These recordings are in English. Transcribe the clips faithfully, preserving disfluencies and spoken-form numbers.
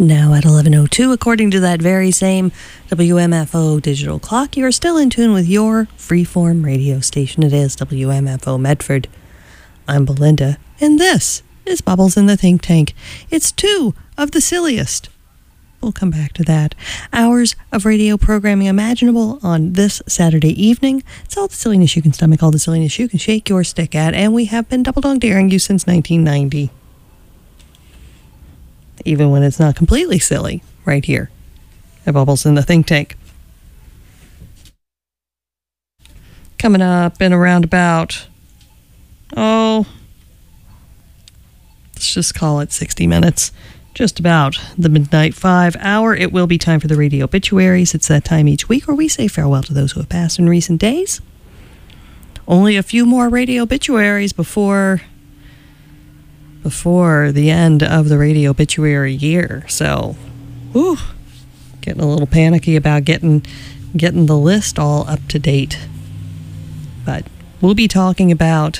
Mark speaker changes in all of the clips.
Speaker 1: Now at eleven oh two, according to that very same W M F O digital clock, you are still in tune with your freeform radio station. It is W M F O Medford. I'm Belinda, and this is Bubbles in the Think Tank. It's two of the silliest. We'll come back to that. Hours of radio programming imaginable on this Saturday evening. It's all the silliness you can stomach, all the silliness you can shake your stick at, and we have been double dog daring you since nineteen ninety. Even when it's not completely silly, right here at Bubbles in the Think Tank. Coming up in around about, oh, let's just call it sixty minutes. Just about the midnight five hour, it will be time for the radio obituaries. It's that time each week where we say farewell to those who have passed in recent days. Only a few more radio obituaries before... before the end of the radio obituary year. So, whew, getting a little panicky about getting getting the list all up to date. But we'll be talking about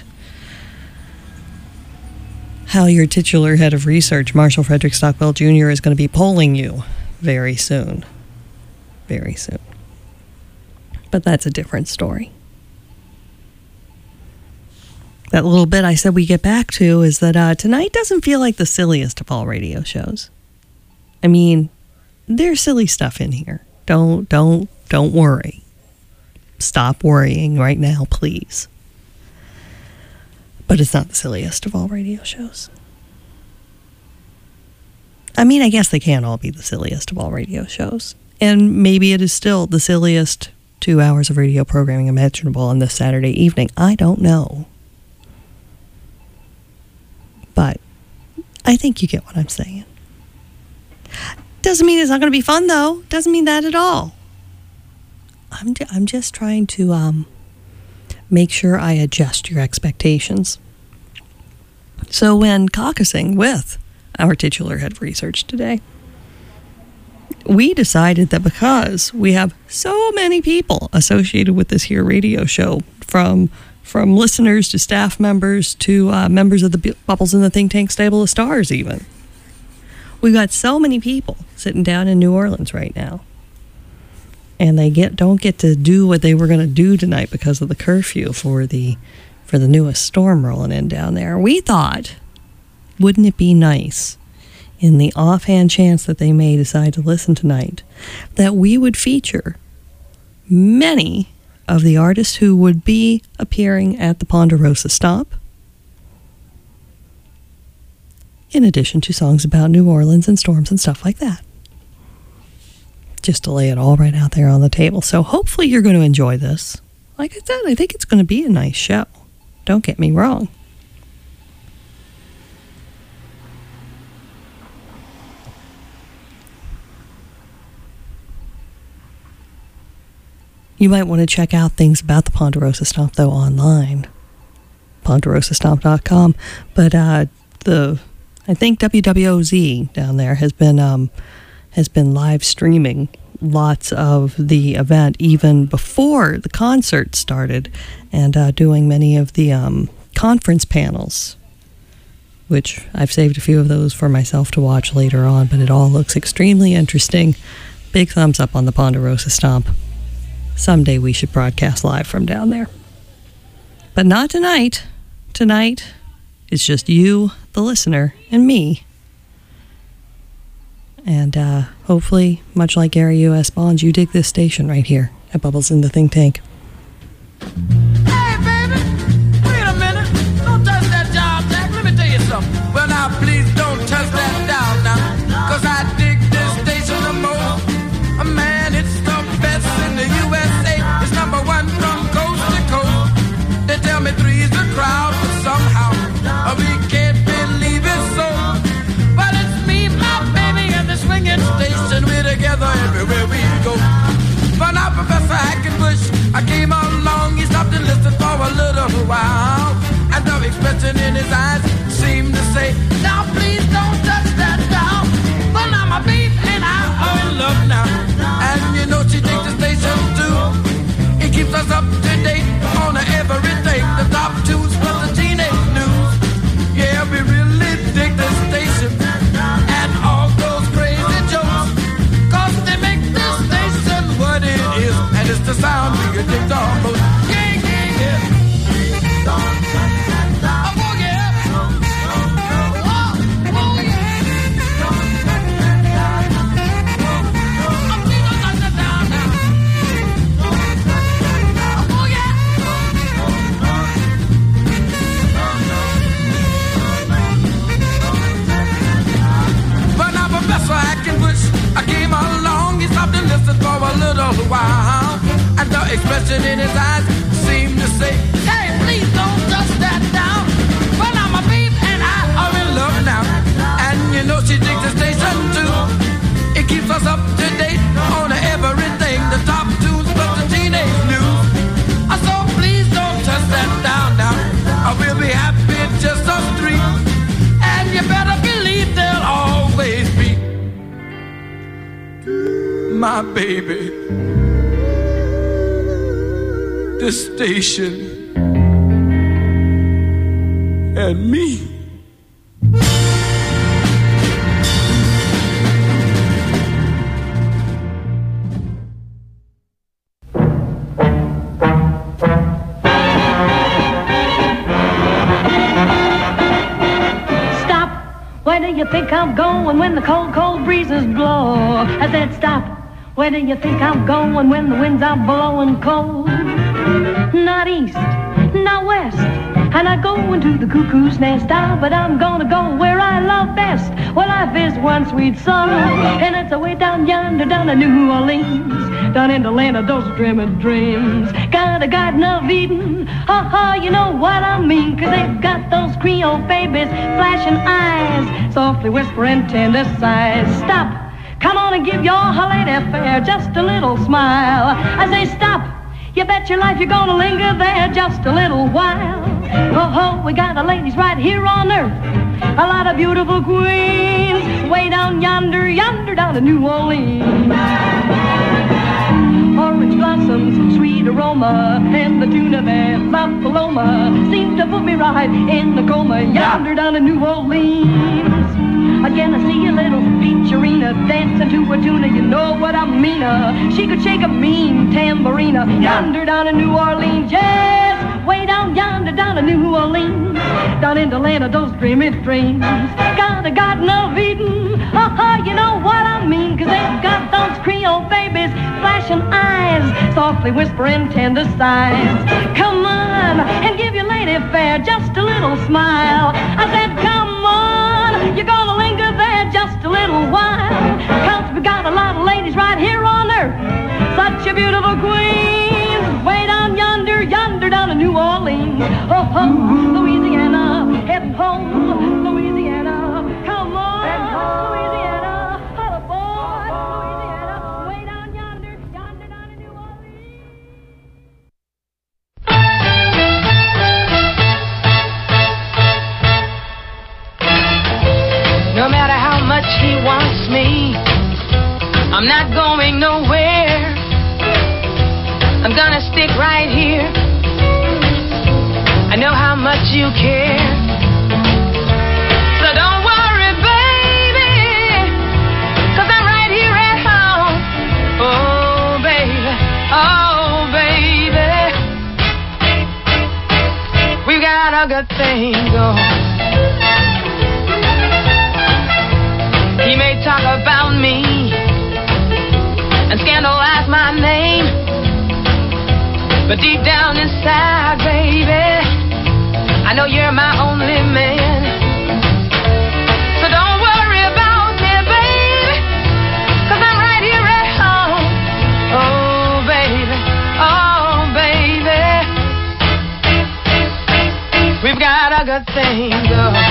Speaker 1: how your titular head of research, Marshall Frederick Stockwell Junior, is going to be polling you very soon. Very soon. But that's a different story. That little bit I said we get back to is that uh, tonight doesn't feel like the silliest of all radio shows. I mean, there's silly stuff in here. Don't, don't, don't worry. Stop worrying right now, please. But it's not the silliest of all radio shows. I mean, I guess they can't all be the silliest of all radio shows. And maybe it is still the silliest two hours of radio programming imaginable on this Saturday evening. I don't know. But I think you get what I'm saying. Doesn't mean it's not going to be fun, though. Doesn't mean that at all. I'm ju- I'm just trying to um, make sure I adjust your expectations. So when caucusing with our titular head of research today, we decided that because we have so many people associated with this here radio show, from From listeners to staff members to uh, members of the B- Bubbles in the Think Tank Stable of Stars even. We've got so many people sitting down in New Orleans right now. And they get don't get to do what they were going to do tonight because of the curfew for the for the newest storm rolling in down there. We thought, wouldn't it be nice, in the offhand chance that they may decide to listen tonight, that we would feature many of the artists who would be appearing at the Ponderosa Stomp, in addition to songs about New Orleans and storms and stuff like that. Just to lay it all right out there on the table. So hopefully you're going to enjoy this. Like I said, I think it's going to be a nice show. Don't get me wrong. You might want to check out things about the Ponderosa Stomp, though, online. ponderosa stomp dot com. But uh, the, I think W W O Z down there has been um, has been live streaming lots of the event even before the concert started, and uh, doing many of the um, conference panels, which I've saved a few of those for myself to watch later on. But it all looks extremely interesting. Big thumbs up on the Ponderosa Stomp. Someday we should broadcast live from down there. But not tonight. Tonight, it's just you, the listener, and me. And uh, hopefully, much like Gary U S. Bonds, you dig this station right here at Bubbles in the Think Tank.
Speaker 2: Hey, baby, wait a minute. Don't touch that dial, Jack. Let me tell you something. Well, now, please don't touch that dial now, because I dig this station the most. Man, it's the best in the U S A. It's number one from coast to coast. They tell me three's the crowd, but somehow uh, we can't believe it so. But it's me, my baby, and the swinging station. We're together everywhere we go. But now Professor Hackenbush, I came along. He stopped and listened for a little while, and the expression in his eyes seemed to say, now please don't touch that dial. But now my baby and I are in love now. And you know she takes the station too. It keeps us up to date on everything. The top tunes plus the teenage news. Yeah, we really dig this station and all those crazy you dig the most. Yeah, yeah, yeah. Don't touch that dial. Oh, yeah. No, no, no. Oh, oh, yeah. Don't touch that dial. No, no. Oh, please don't touch that dial now. Don't touch that dial. Oh, yeah. No, no, no. No, no. But now Professor Hackenbush, I came along, he stopped and listened for a little while, and the expression in his eyes seemed to say, hey, please don't touch that down. But now my babe and I are in love now, and you know she digs the station too. It keeps us up to date on everything, the top tunes plus the teenage news. So please don't touch that down now, I will be happy just us three, and you better believe there'll always be my baby, the station, and me.
Speaker 3: Stop! Where do you think I'm going when the cold, cold breezes blow? I said stop! Where do you think I'm going when the winds are blowing cold? Not east, not west, and I go into the cuckoo's nest. Ah, but I'm gonna go where I love best. Well, life is one sweet song, and it's away down yonder, down in New Orleans, down in the land of those dreaming dreams. Got a Garden of Eden, ha ha, you know what I mean, 'cause they've got those Creole babies, flashing eyes, softly whispering tender sighs. Stop! Come on and give your lady fair just a little smile. I say stop, you bet your life you're gonna linger there just a little while. Oh ho, we got the ladies right here on earth, a lot of beautiful queens, way down yonder, yonder down in New Orleans. Orange blossoms, sweet aroma, and the tuna there, La Paloma, seems to put me right in the coma, yonder down in New Orleans. Again, I see a little featurina dancing to a tuna, you know what I mean. Uh, she could shake a mean tambourina yonder down in New Orleans. Yes, way down yonder down in New Orleans, down in the land of those dreamy dreams. Got a Garden of Eden, uh-huh, you know what I mean, 'cause they've got those Creole babies, flashing eyes, softly whispering tender sighs. Come on and give your lady fair just a little smile. I said, come on, you're gonna linger there just a little while, 'cause we got a lot of ladies right here on earth, such a beautiful queens, way down yonder, yonder down in New Orleans. Oh, oh, Louisiana, heading home, Louisiana, come on, Louisiana, holla boy, Louisiana, way down yonder, yonder down in New Orleans.
Speaker 4: No matter how much he wants me, I'm not going nowhere. I'm gonna stick right here. I know how much you care. So don't worry, baby, 'cause I'm right here at home. Oh, baby, oh, baby, we got a good thing going. He may talk about me and scandalize my name, but deep down inside, baby, I know you're my only man. So don't worry about me, baby, 'cause I'm right here at home. Oh, baby, oh, baby, we've got a good thing going.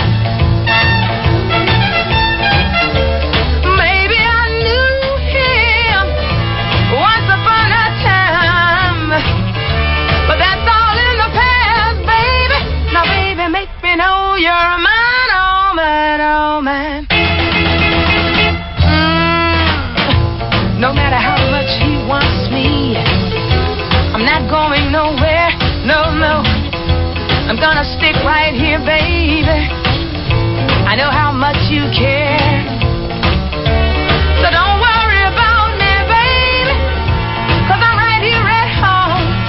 Speaker 4: Know you're mine, oh man, oh man. Mm. No matter how much he wants me, I'm not going nowhere, no, no. I'm gonna stick right here, baby. I know how much you care. So don't worry about me, baby, 'cause I'm right here at home.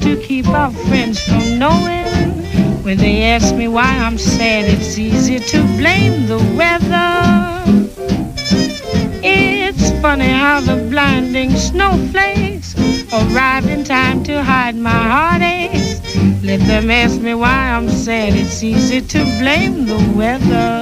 Speaker 5: to keep our friends from knowing. When they ask me why I'm sad, it's easy to blame the weather. It's funny how the blinding snowflakes arrive in time to hide my heartaches. Let them ask me why I'm sad, it's easy to blame the weather.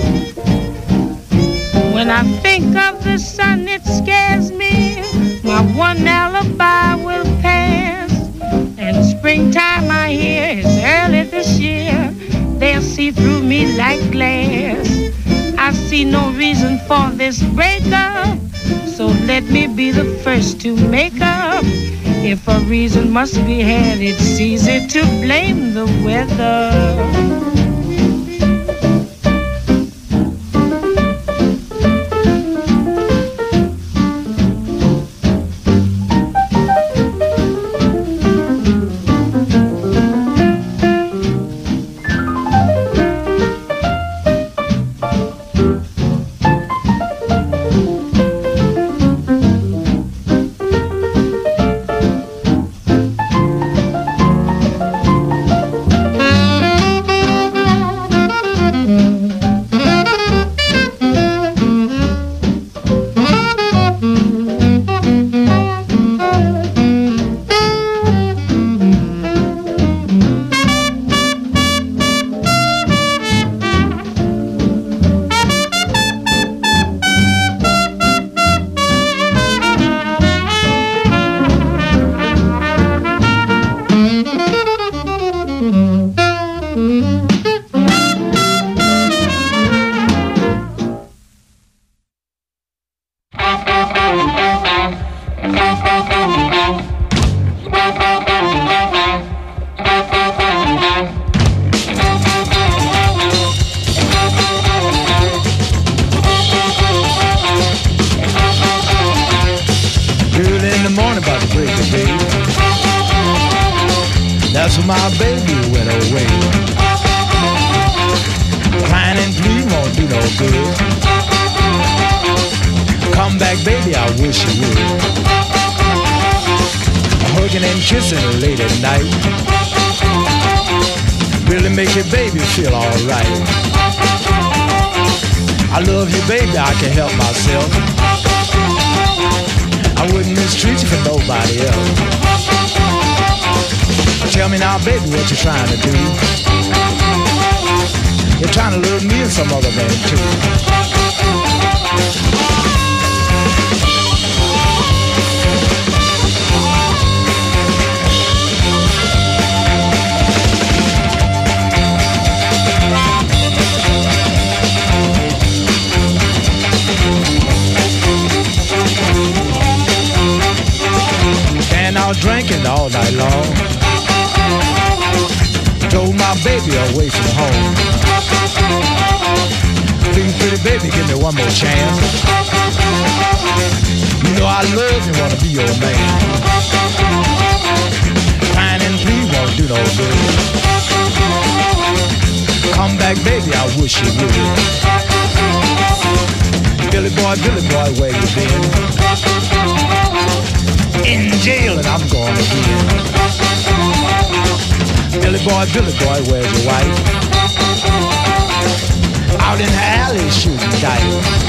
Speaker 5: When I think of the sun, it scares me. My one alibi will pass. And springtime, I hear, is early this year. They'll see through me like glass. I see no reason for this breakup, so let me be the first to make up. If a reason must be had, it's easy to blame the weather.
Speaker 6: Drinking all night long, drove my baby away from home. Please, pretty baby, give me one more chance. You know I love and wanna be your man. Crying and please won't do no good. Come back, baby, I wish you would. Billy boy, Billy boy, where you been? In jail and I'm gone again. Billy boy, Billy boy, where's your wife? Out in the alley shooting dice.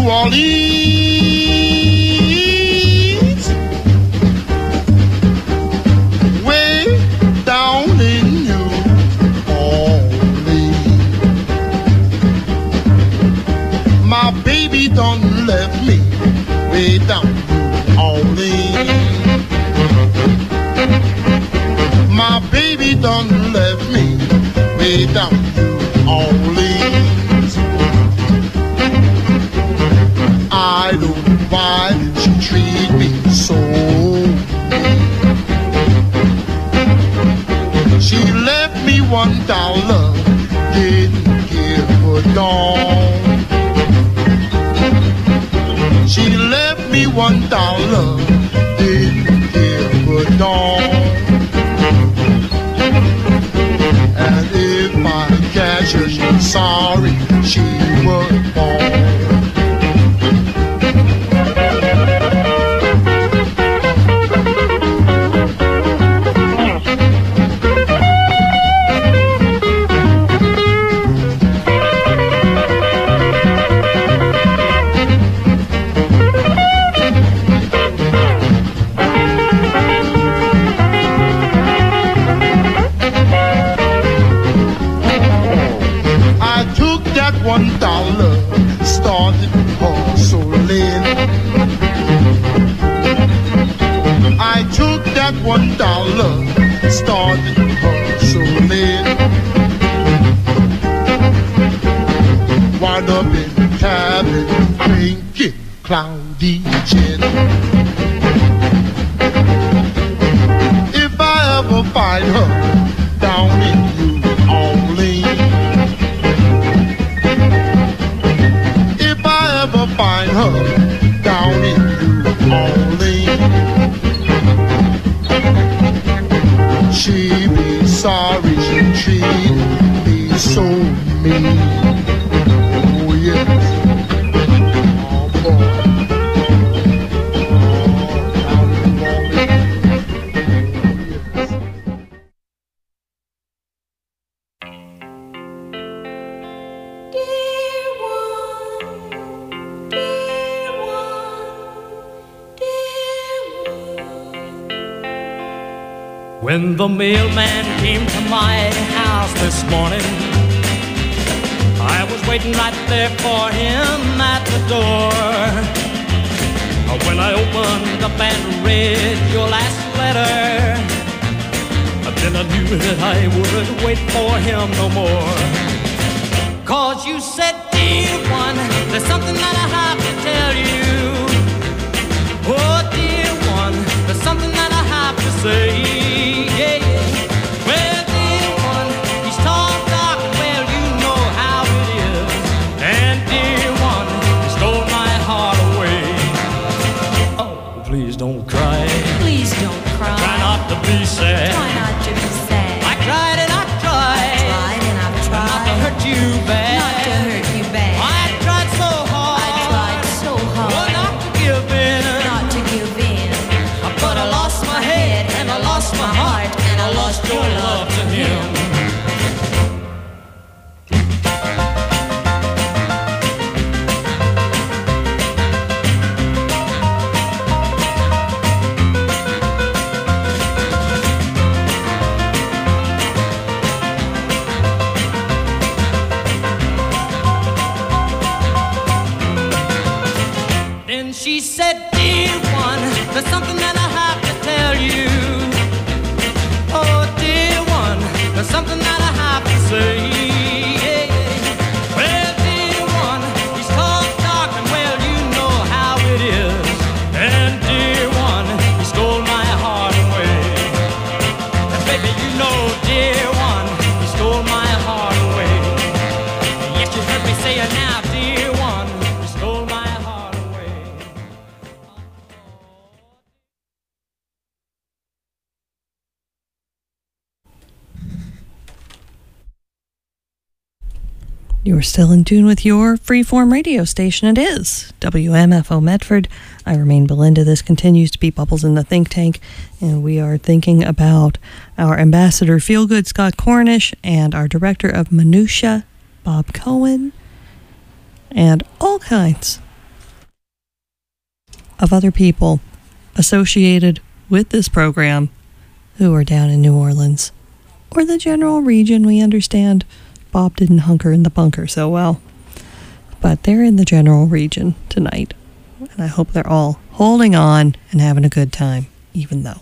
Speaker 7: Orleans, way down in New Orleans. My baby done left me way down New Orleans. My baby done left me way down New Orleans. I don't know why she treat me so. She left me one dollar, didn't give a darn. She left me one dollar, didn't give a darn. And if I catch her, she's sorry she was born. One dollar started hustling. I took that one dollar, started hustling. Wound up in the cabin, drinking cloudy gin. If I ever find her down in New Orleans, ever find her down in New Orleans, she be sorry she treated me so mean. Oh yes, oh boy, oh down in
Speaker 8: When the mailman came to my house this morning, I was waiting right there for him at the door. When I opened up and read your last letter, then I knew that I wouldn't wait for him no more. Cause you said, dear one, there's something that I have to tell you. Oh, dear one, there's something that I have to say. Yeah, yeah. Well, dear one, he's tall, dark, and well, you know how it is. And dear one, he stole my heart away. Oh, please don't cry.
Speaker 9: Please don't cry.
Speaker 8: Try not to be sad.
Speaker 9: Try not to be sad.
Speaker 8: I cried and I tried.
Speaker 9: I tried and I've tried.
Speaker 8: Not to hurt you bad.
Speaker 9: Not to hurt you bad.
Speaker 8: I tried so hard.
Speaker 9: I tried so hard.
Speaker 8: Oh, not to give in.
Speaker 9: Not to give in.
Speaker 8: But I lost my head and I lost my heart and I lost your love to him. Then she said, dear one, there's something that I have to tell you. Oh, dear one, there's something that I have to say. Yeah, yeah. Well, dear one, he's tall, dark, and well, you know how it is. And dear one, he stole my heart away. And baby, you know, dear one, he stole my heart away. Yes, you heard me say it now, dear one, he stole my heart away.
Speaker 1: You're still in tune with your freeform radio station. It is W M F O Medford. I remain Belinda. This continues to be Bubbles in the Think Tank, and we are thinking about our ambassador Feelgood, Scott Cornish, and our director of Minutia, Bob Cohen, and all kinds of other people associated with this program who are down in New Orleans or the general region. We understand Bob didn't hunker in the bunker so well, but they're in the general region tonight, and I hope they're all holding on and having a good time, even though.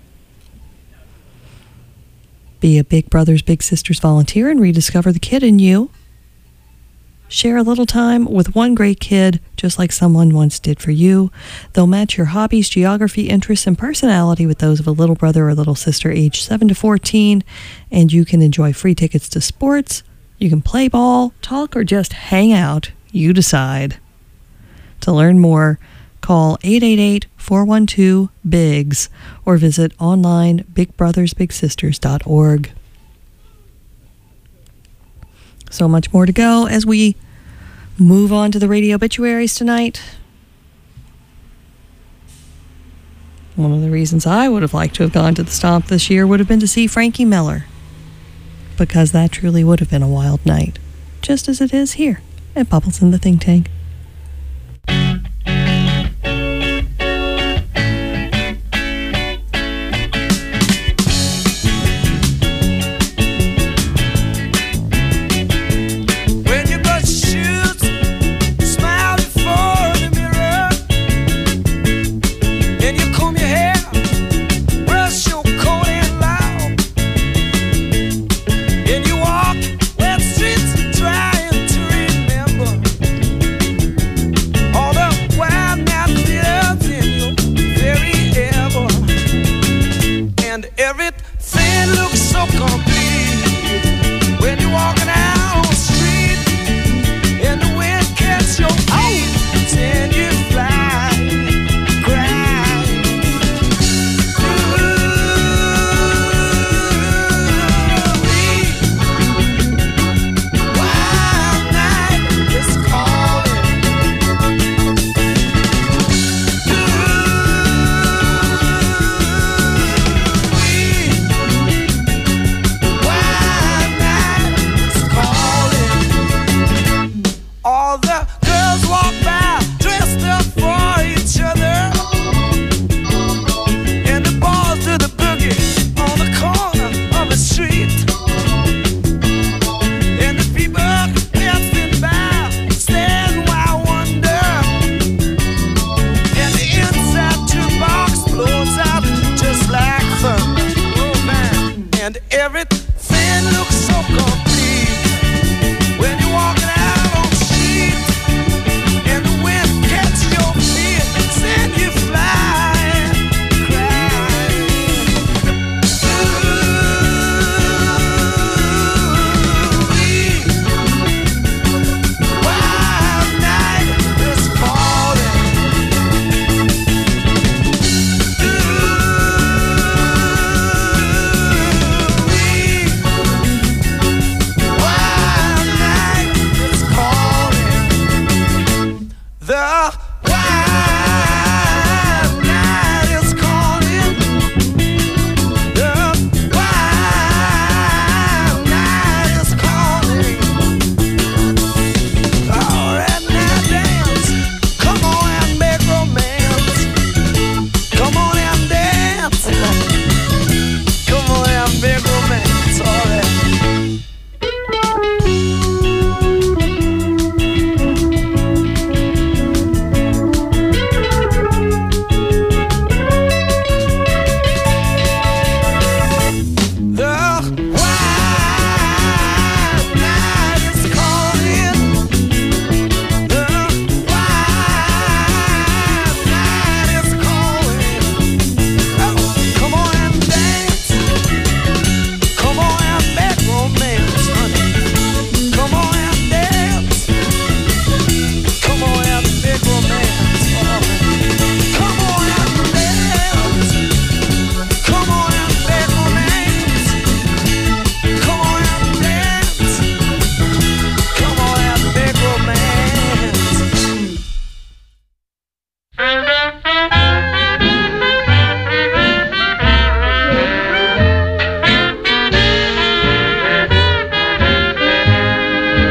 Speaker 1: Be a Big Brothers Big Sisters volunteer and rediscover the kid in you. Share a little time with one great kid, just like someone once did for you. They'll match your hobbies, geography, interests, and personality with those of a little brother or little sister aged seven to fourteen, and you can enjoy free tickets to sports. You can play ball, talk, or just hang out. You decide. To learn more, call eight eight eight, four one two, B I G S or visit online big brothers big sisters dot org. So much more to go as we move on to the radio obituaries tonight. One of the reasons I would have liked to have gone to the Stomp this year would have been to see Frankie Miller, because that truly would have been a wild night, just as it is here at Bubbles in the Think Tank.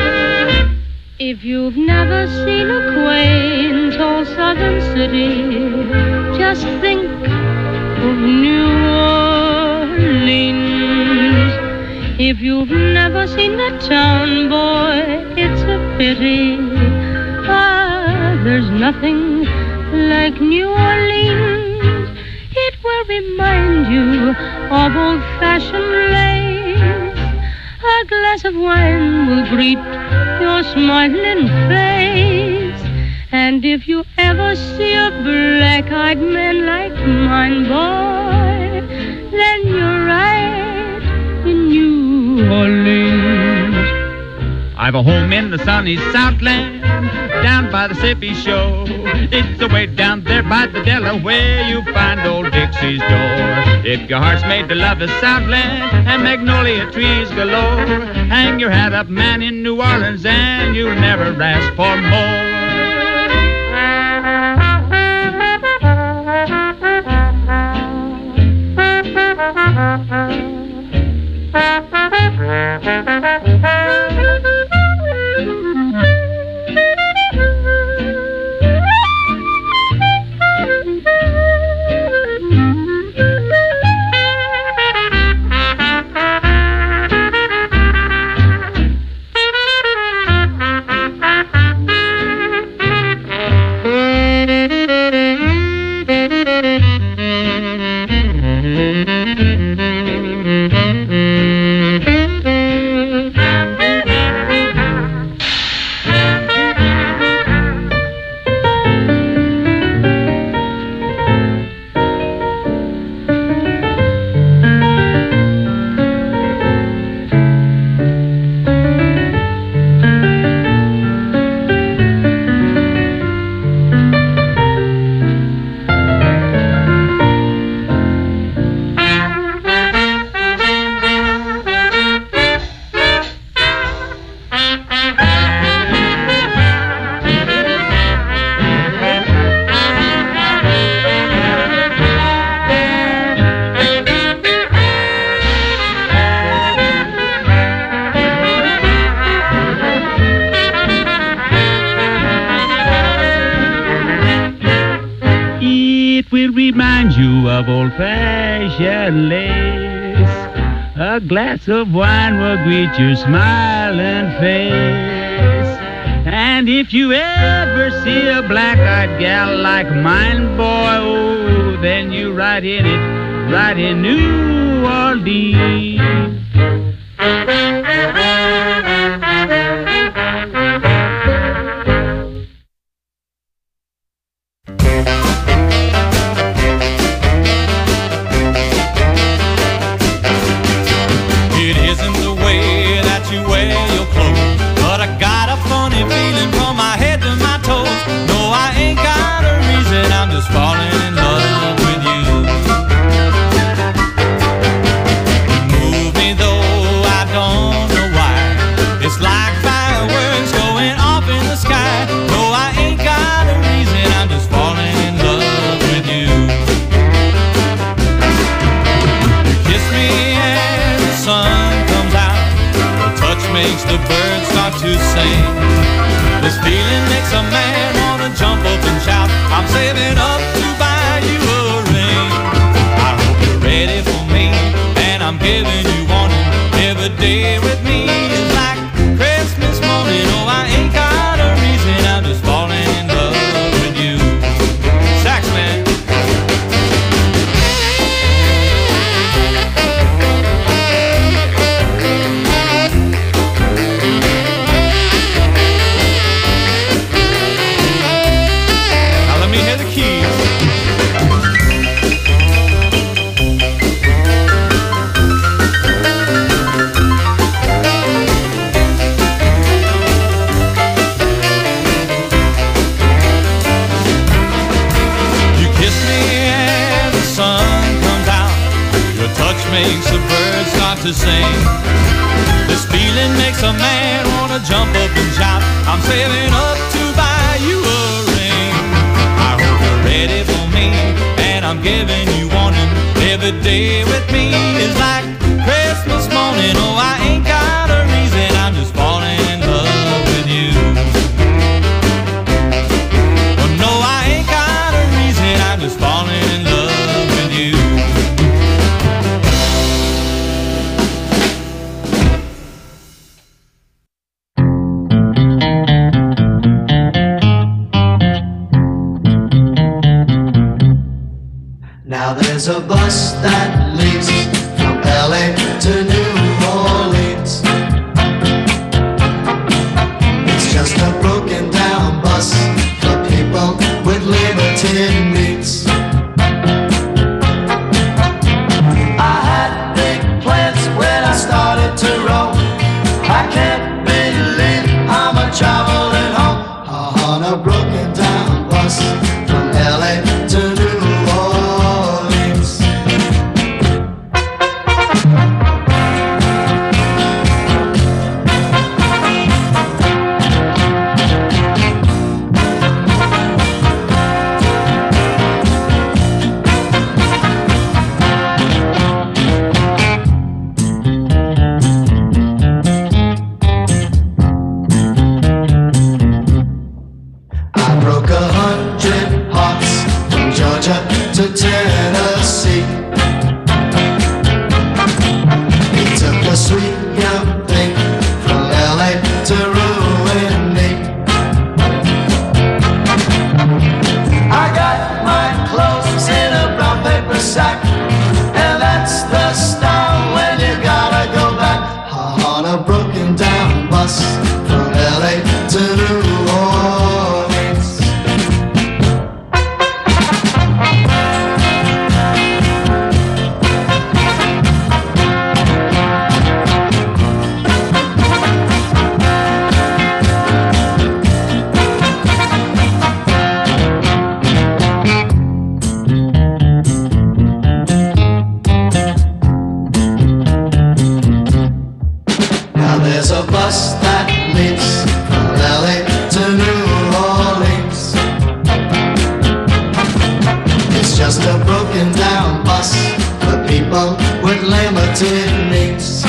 Speaker 5: If you've never seen a quaint old southern city, just think of New Orleans. If you've never seen that town, boy, it's a pity. Ah, there's nothing like New Orleans. It will remind you of old-fashioned lace. A glass of wine will greet your smiling face. And if you ever see a black-eyed man like mine, boy, then you're right in New Orleans.
Speaker 10: I've a home in the sunny Southland, down by the Mississippi shore. It's away down there by the Delaware you find old Dixie's door. If your heart's made to love the Southland and magnolia trees galore, hang your hat up, man, in New Orleans, and you'll never ask for more. Old-fashioned lace. A glass of wine will greet your smiling face. And if you ever see a black-eyed gal like mine, boy, oh, then you right in it, right in New Orleans.
Speaker 11: Makes the birds start to sing. This feeling makes a man wanna jump up and shout, I'm saving up to buy you a ring. I hope you're ready for me, and I'm giving you warning. Every day with me is like Christmas morning. Oh, I ain't got a reason, I'm just falling in love with you. Sax man. Makes a bird start to sing. This feeling makes a man wanna jump up and shout, I'm saving up to buy you a ring. I hope you're ready for me, and I'm giving you warning. Every day with me is like Christmas morning. Oh, I ain't got a reason, I'm just falling in love with you. Oh no, I ain't got a reason, I'm just falling
Speaker 12: there's a bus that leaves from L A to New Orleans. It's just a broken down bus for people with limited means. I had big plans when I started to roam. I can't believe I'm a traveling home on a broken down bus from L A to New Orleans. I broke a hundred hearts from Georgia to Tennessee. It took a sweet young thing from L A to ruin me. I got my clothes in a brown paper sack, and that's the style when you gotta go back on a broken down bus from L A to New Orleans. Now there's a bus that leaves from L A to New Orleans. It's just a broken down bus for people with limited means.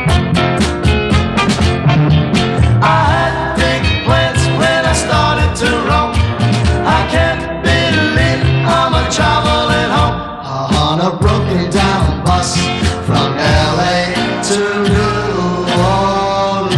Speaker 12: I had big plans when I started to roam. I can't believe I'm a traveling home on a broken down bus from L A to New Orleans.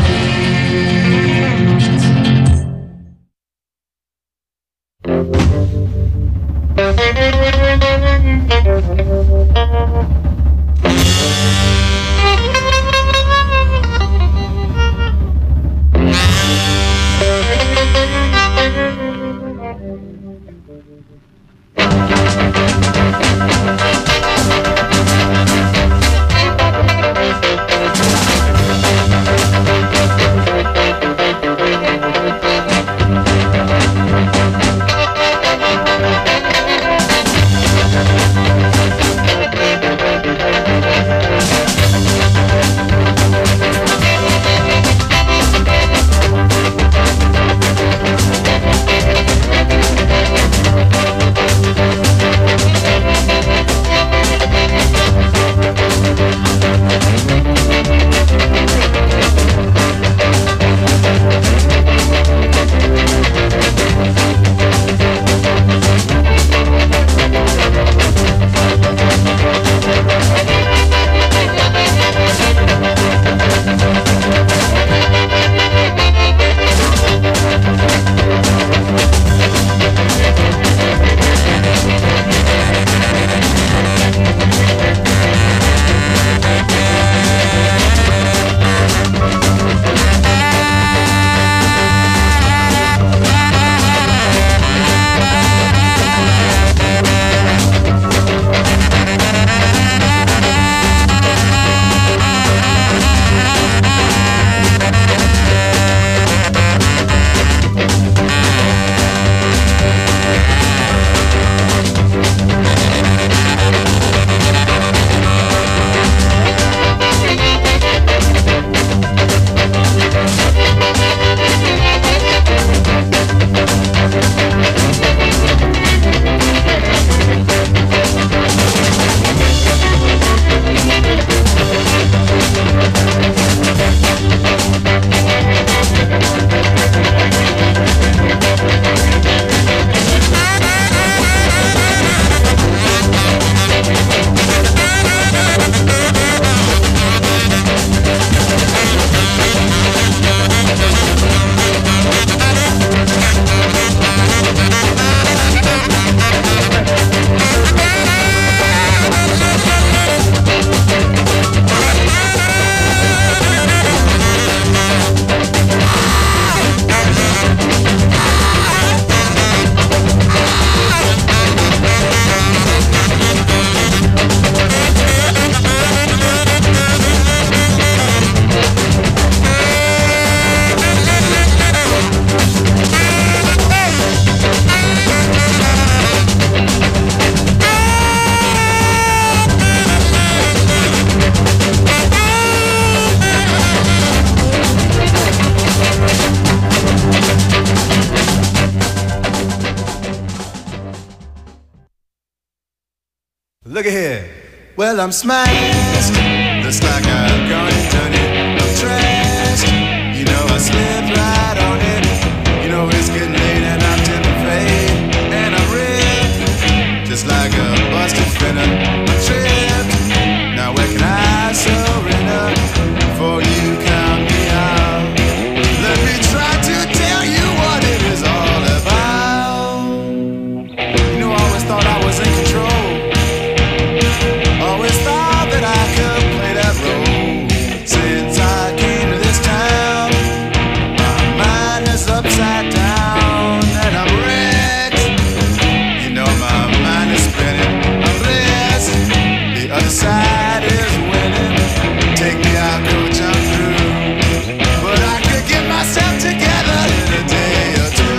Speaker 13: Look at here. Well, I'm smashed. Looks like I've gone and done it. I'm trashed. You know I slipped right on it. You know it's getting late and I'm tempting fate. And I'm ripped, just like a busted fender. I'm tripped. Now where can I surrender before you count me out? Let me try to tell you what it is all about. You know I always thought I was in control. Always thought that I could play that role. Since I came to this town, my mind is upside down and I'm wrecked. You know my mind is spinning. I'm blessed. The other side is winning. Take me out, coach, I'm through. But I could get myself together in a day or two.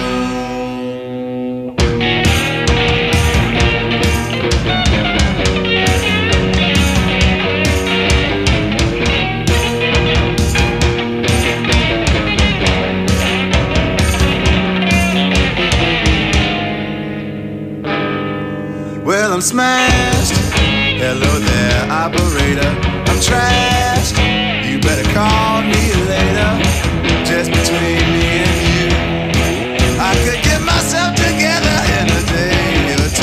Speaker 13: Well, I'm smashed. Hello there, operator. I'm trashed. You better call me later. Just between me and you, I could get myself together in a day or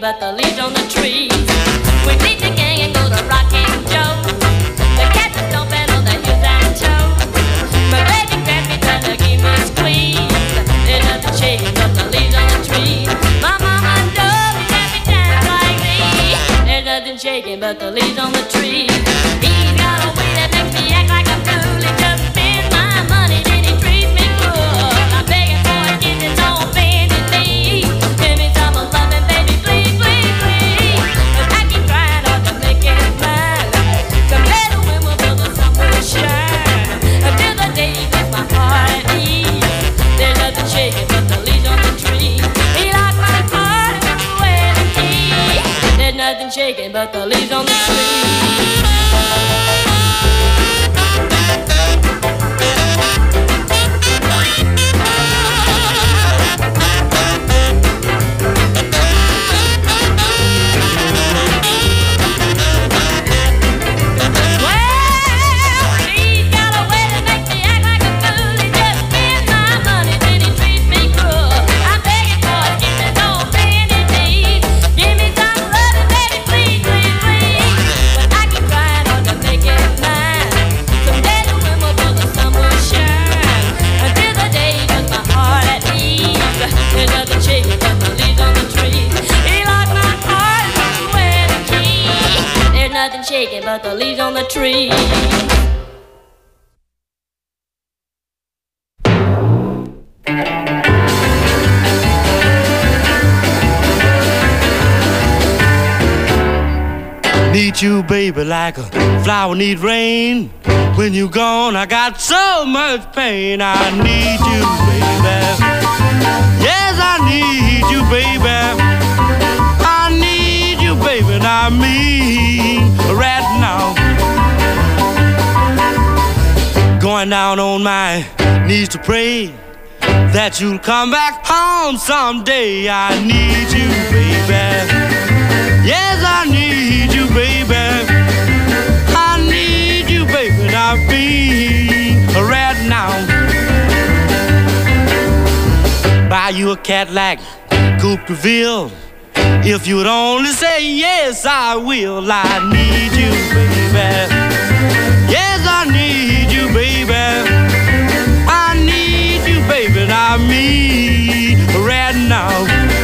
Speaker 14: but the leaves on the trees. We beat the gang and go to Rocking Joe. The cats are stomping on the heels and toes. My baby grabs me trying to give me a squeeze. There's nothing shaking but the leaves on the trees. My mama knows me let me dance like me. There's nothing shaking but the leaves on the trees. He's got a way that makes me act like a fool. He just spends my money, then he treats me cruel. I'm begging for a kiss, it's on bended knee. Give me some loving, baby, please, please, please. But I keep trying hard to make it mine. Compared to when we'll build a sun will shine. Until the day he makes my heart at ease. There's nothing shaking but the leaves on the tree. He locked my heart and threw away the key. There's nothing shaking but the leaves on the tree. Shaking but the leaves on the tree.
Speaker 6: Need you, baby, like a flower need rain. When you gone, I got so much pain. I need you, baby. Yes, I need you, baby. I need you, baby, and I mean right now. Going down on my knees to pray that you'll come back home someday. I need you, baby. Yes, I need you, baby. I need you, baby, and I mean right now. Buy you a Cadillac, Coupe de Ville. If you'd only say yes, I will. I need you, baby. Yes, I need you, baby. I need you, baby, and I mean right now.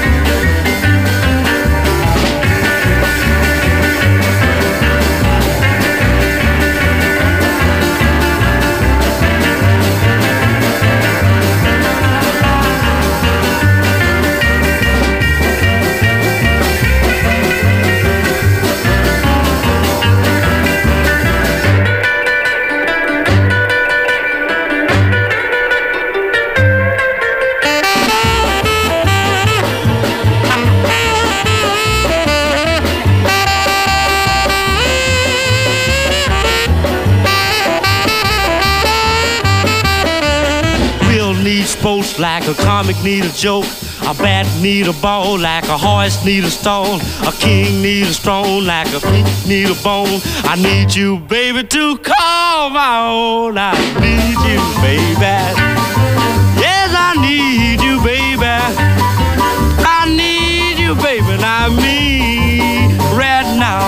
Speaker 6: Sports like a comic need a joke. A bat need a ball like a horse need a stone. A king need a strong like a pig need a bone. I need you, baby, to call my own. I need you, baby. Yes, I need you, baby. I need you, baby, and I mean right now.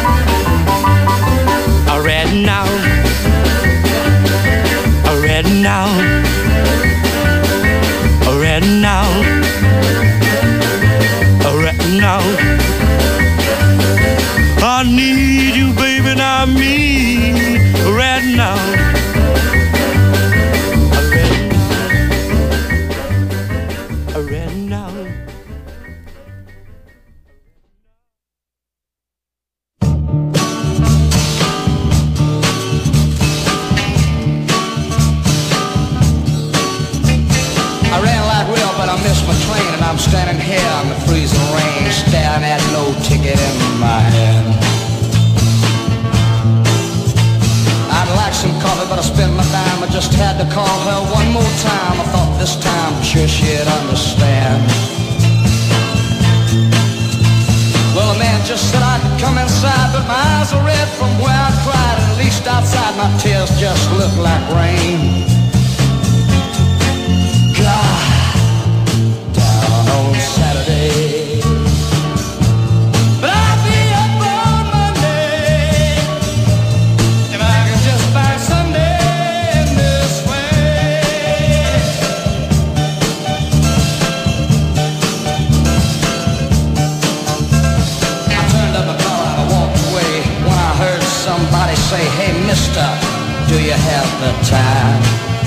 Speaker 6: Right now. Right now. Right now, right now, I need you, baby, and I mean right now. Right now, right now.
Speaker 15: I'm standing here in the freezing rain, staring at no ticket in my hand. I'd like some coffee, but I spent my dime. I just had to call her one more time. I thought this time, sure she'd understand. Well, the man just said I could come inside, but my eyes are red from where I cried. And at least outside, my tears just look like rain. God. On Saturday, say, hey, mister, do you have the time?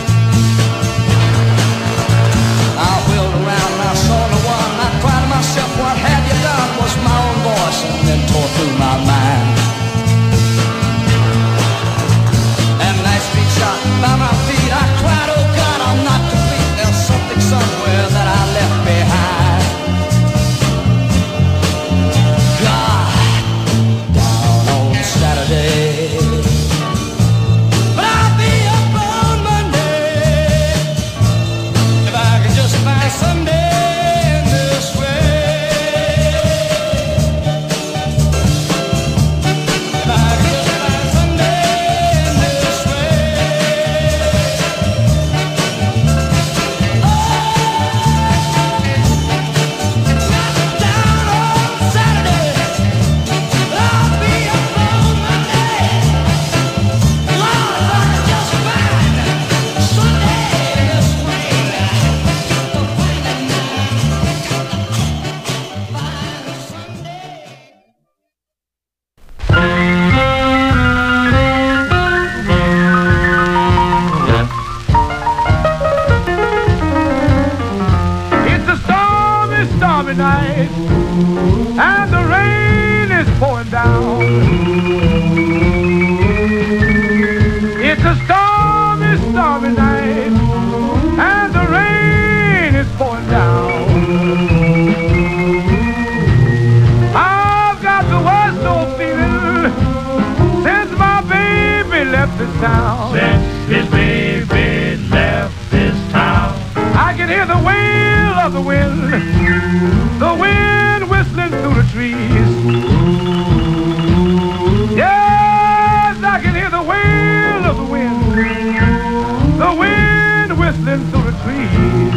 Speaker 15: I wheeled around and I saw the one. I cried to myself, what have you done? Was my own voice and then tore through my mind. And nice feet shot by my feet. I cried, oh God, I'm not complete. There's something somewhere that I left behind. God, down on Saturday. But I'll be up on Monday if I can just find Sunday in this way. If I can just find Sunday in this way. Down on Saturday, but I'll be up on Monday. Lord, if I can just find Sunday in this way.
Speaker 2: It's a stormy, stormy night, and the rain is pouring down. It's a stormy, stormy night, and the rain is pouring down. I've got the worst old feeling since my baby left this town.
Speaker 16: Since his baby left this town.
Speaker 2: I can hear the wail of the wind, the wind whistling through the trees. Yes, I can hear the wail of the wind, the wind whistling through the trees.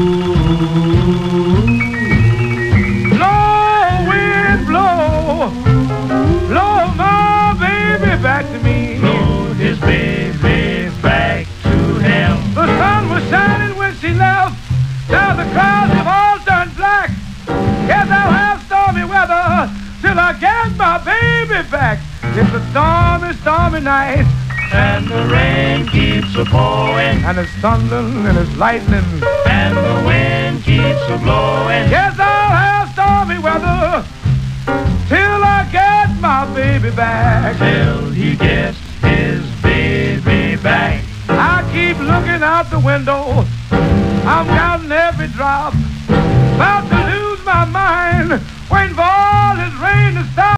Speaker 2: Blow, wind, blow, blow my baby back to me.
Speaker 16: Blow his baby back to him.
Speaker 2: The sun was shining when she left. Now the clouds have all turned black. Yes, I'll have stormy weather till I get my baby back. It's a stormy, stormy night,
Speaker 16: And the rain keeps a pouring,
Speaker 2: and it's thundering and it's lightning,
Speaker 16: and the wind keeps a blowing.
Speaker 2: Yes, I'll have stormy weather till I get my baby back.
Speaker 16: Till he gets his baby back.
Speaker 2: I keep looking out the window. I'm counting every drop. About to lose my mind, waiting for all this rain to stop.